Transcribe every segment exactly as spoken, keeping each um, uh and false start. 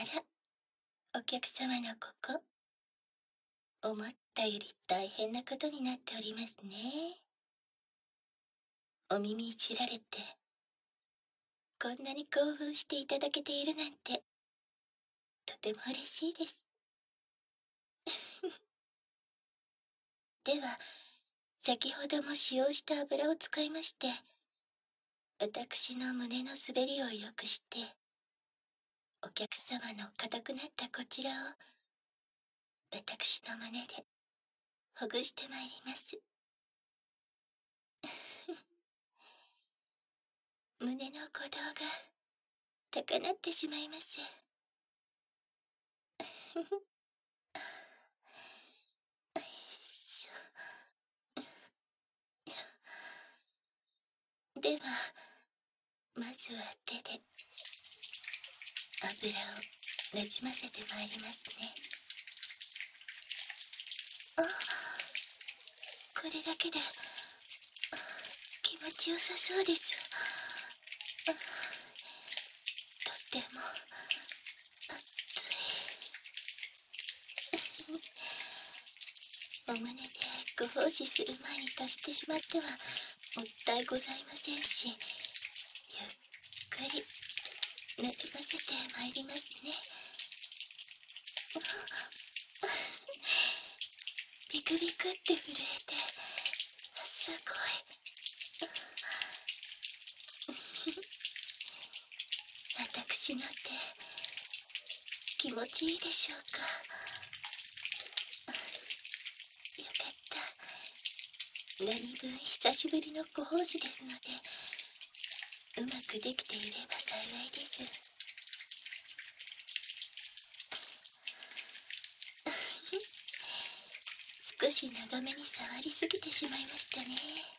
ら、お客様のここ、思ったより大変なことになっておりますね。お耳いじられて、こんなに興奮していただけているなんて、とても嬉しいです。では、先ほども使用した油を使いまして、私の胸の滑りを良くして、お客様の硬くなったこちらを、私の胸でほぐしてまいります。胸の鼓動が高鳴ってしまいます。では、まずは手で油をなじませてまいりますね。あ、これだけで気持ちよさそうです。とっても熱い。お胸でご奉仕する前に足してしまってはもったいございませんし、ゆっくりなじませてまいりますね。ビクビクって震えて、すごい。私の手、気持ちいいでしょうか。よかった。何分久しぶりのご奉仕ですので、うまくできていれば幸いです。少し長めに触りすぎてしまいましたね。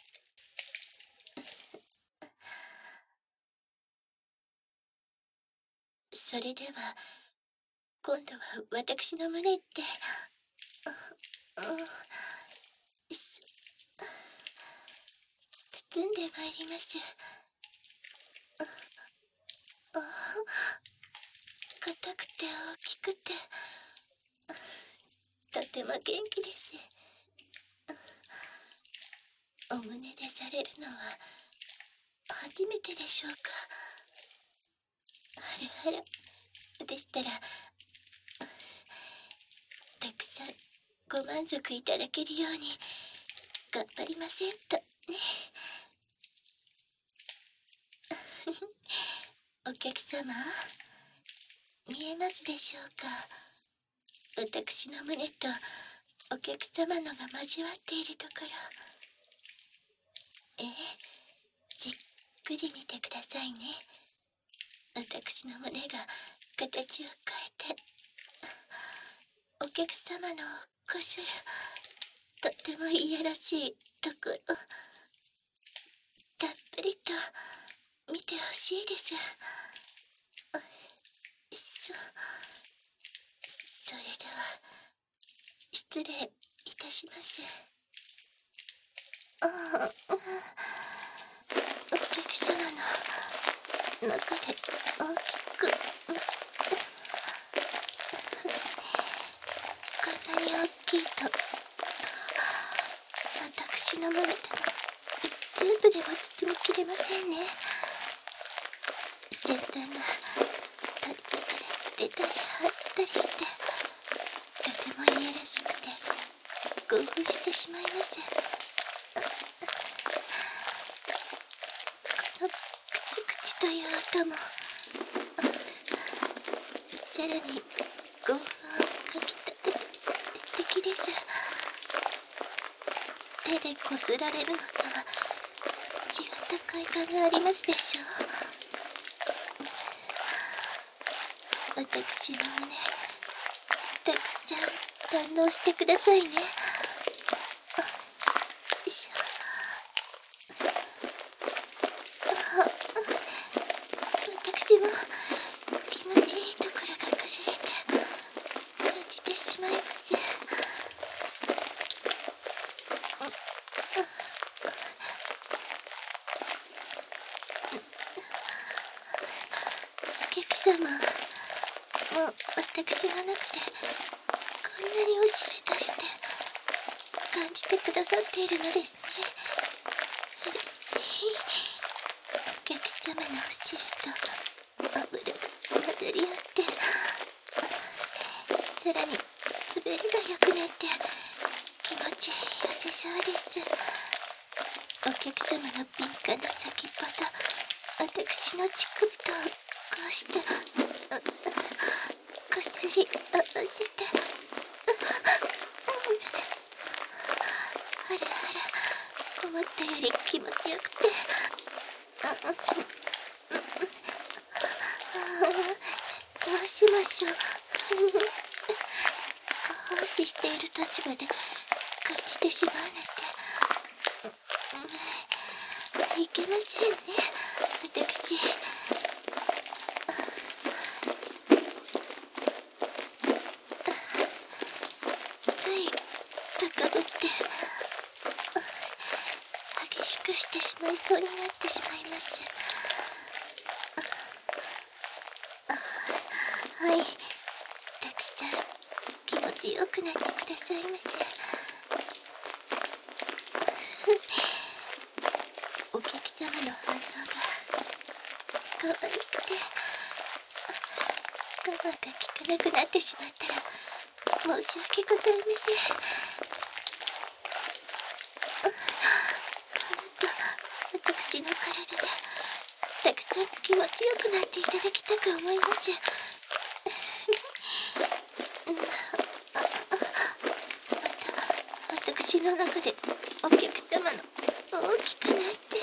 それでは、今度は私の胸って、うん、包んでまいります。あ、硬くて大きくて、とても元気です。お胸でされるのは初めてでしょうか。あらあら、でしたら、たくさんご満足いただけるように頑張りませんとね。お客様、見えますでしょうか。私の胸とお客様のが交わっているところ。ええ、じっくり見てくださいね。私の胸が形を変えて、お客様のこするとってもいやらしいところ、たっぷりと見てほしいです。そ、それでは失礼いたします。ああ、お客様の中で大きく、こんなに大きいと私の胸で全部では包みきれませんね。先端が取り出たり貼ったりして、とてもいやらしくて興奮してしまいます。このクチクチという音も、さらに興奮をかきたてて素敵です。手でこすられるのとは違った快感がありますでしょう。私の胸、たくさん堪能してくださいね。私も気持ちいいところが崩れて感じてしまいます。お客様、 も私の中でこんなにお汁として感じてくださっているのですね。嬉しい。お客様のお汁と油が混ざり合って、さらに滑りが良くなって気持ちよさそうです。お客様の敏感な先っぽと私の乳首とこうしてこすり合わせて、あらあら、思ったより気持ちよくて、どうしましょう。奉仕している立場で感じてしまうなんていけませんね、私。つい高ぶって激しくしてしまいそうになってしまいます。はい、たくさん気持ちよくなってくださいませ。お客様の反応が可愛くて我慢が効かなくなってしまったら申し訳ございません。ほんと私の体でたくさん気持ちよくなっていただきたく思います。また私の中でお客様の大きくなって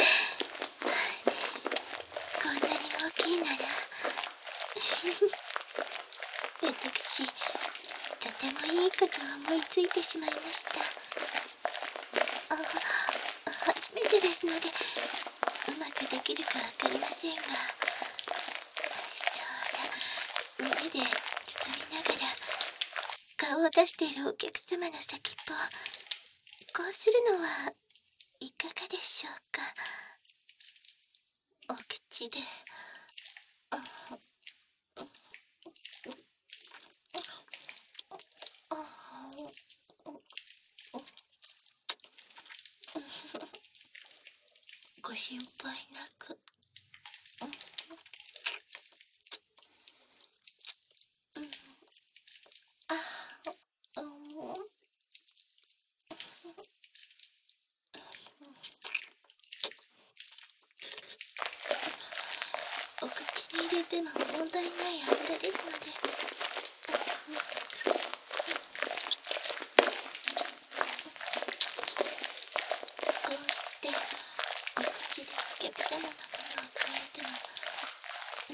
こんなに大きいなら私とてもいいことを思いついてしまいました。あ初めてですのでうまくできるかわかりませんが、そうだ、胸で包みながら顔を出しているお客様の先っぽをこうするのはいかがでしょうか。お口でご心配なく。お口に入れても問題ない油ですので、こうしてお口でお客様のものを変えても、うん、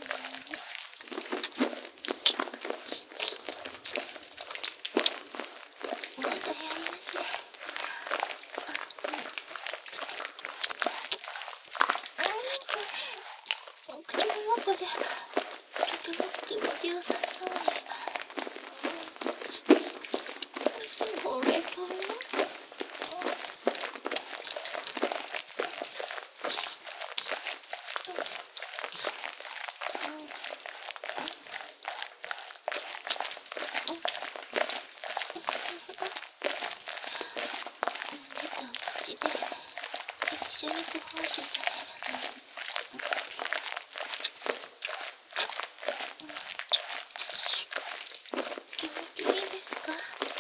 問題ありますね。お口の中でとても気持ちよさそうにこれと一緒にご奉仕されるの。気持ちいいですか？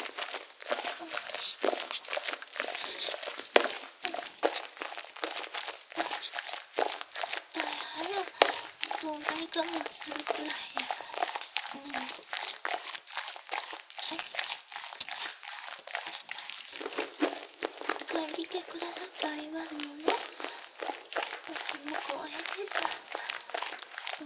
あら、もう大我慢するくらい。うん。感じてくださってありますのね。私も光栄です。うん。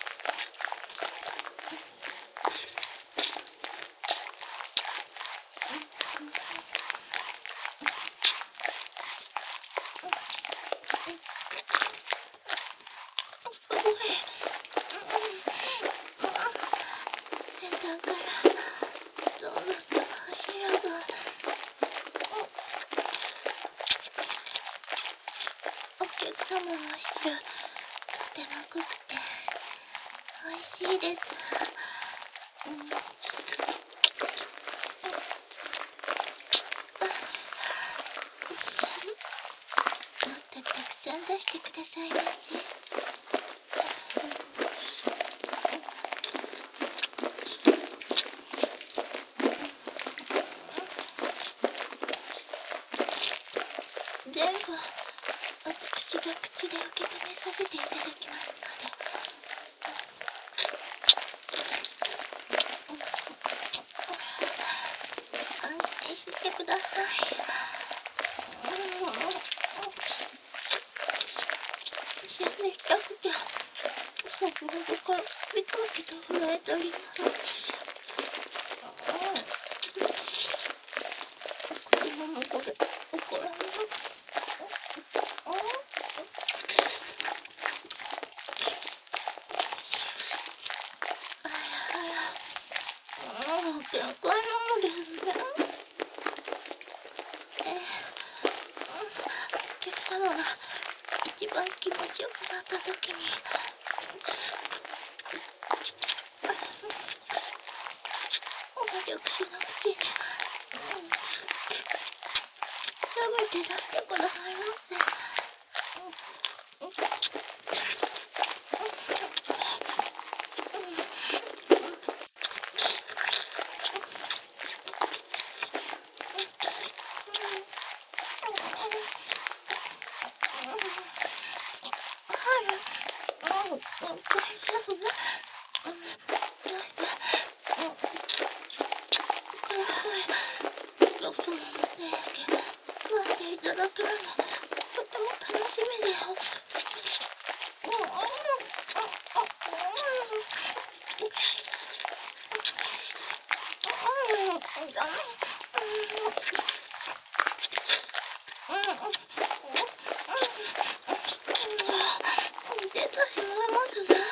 すごい。先端からどんどんと柱がお客様のお汁とても濃くて美味しいです。 とたくさん出してくださいませ。全部私が口で受け止めさせていただきますので、安心してください。死にたくて先ほどからピタピタ震えております。子供もこれ怒られます。あらあら、もう限界なのですね。えー、お客様が一番気持ちよくなった時に私の口に食べて出してくださいませ。いただけるのとても楽しみです。出てしまいますね。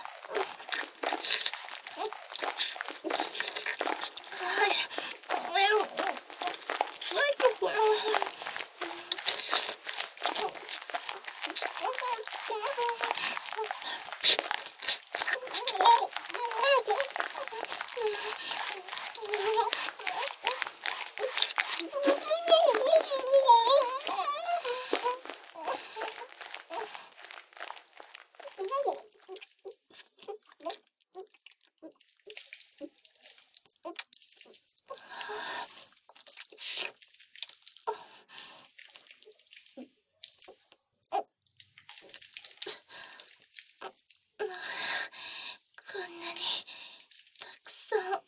はい、メロン、ついてください。こんなにたくさん。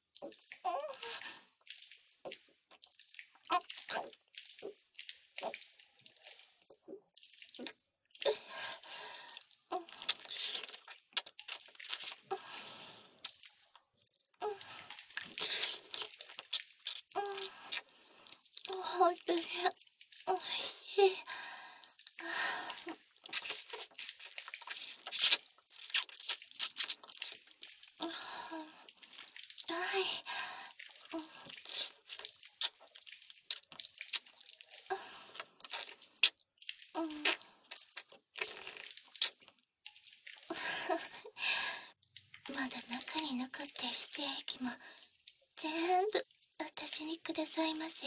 本当においしい。はい。うん。まだ中に残っている精液も全部私にくださいませ。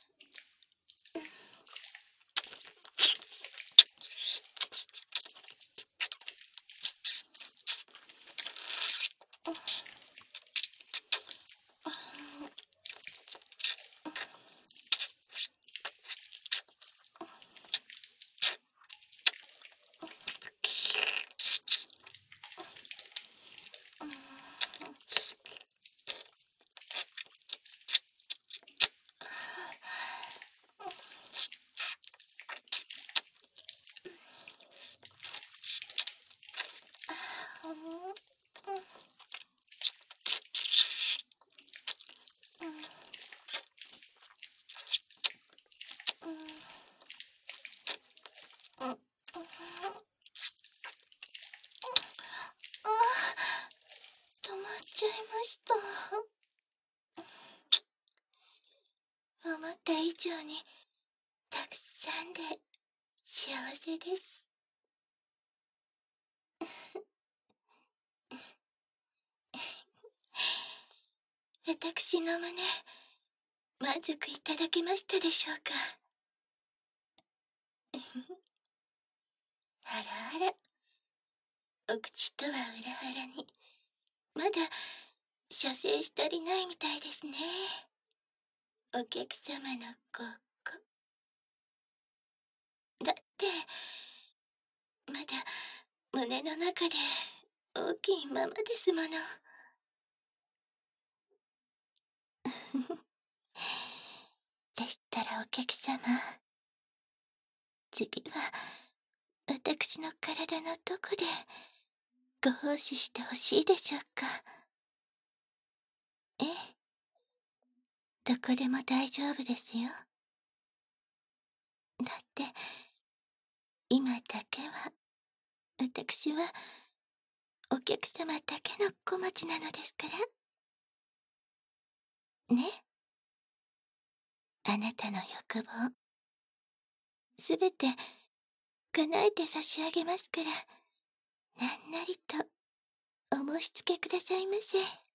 止まっちゃいました。思った以上にたくさんで幸せです。 私の胸、満足いただけましたでしょうか。あらあら、お口とは裏腹に、まだ射精し足りないみたいですね。お客様のここ。だって、まだ胸の中で大きいままですもの。でしたらお客様、次は私の体のどこでご奉仕してほしいでしょうか。ええ、どこでも大丈夫ですよ。だって、今だけは、私はお客様だけの小町なのですから。ね。あなたの欲望、すべて叶えて差し上げますから、なんなりとお申し付けくださいませ。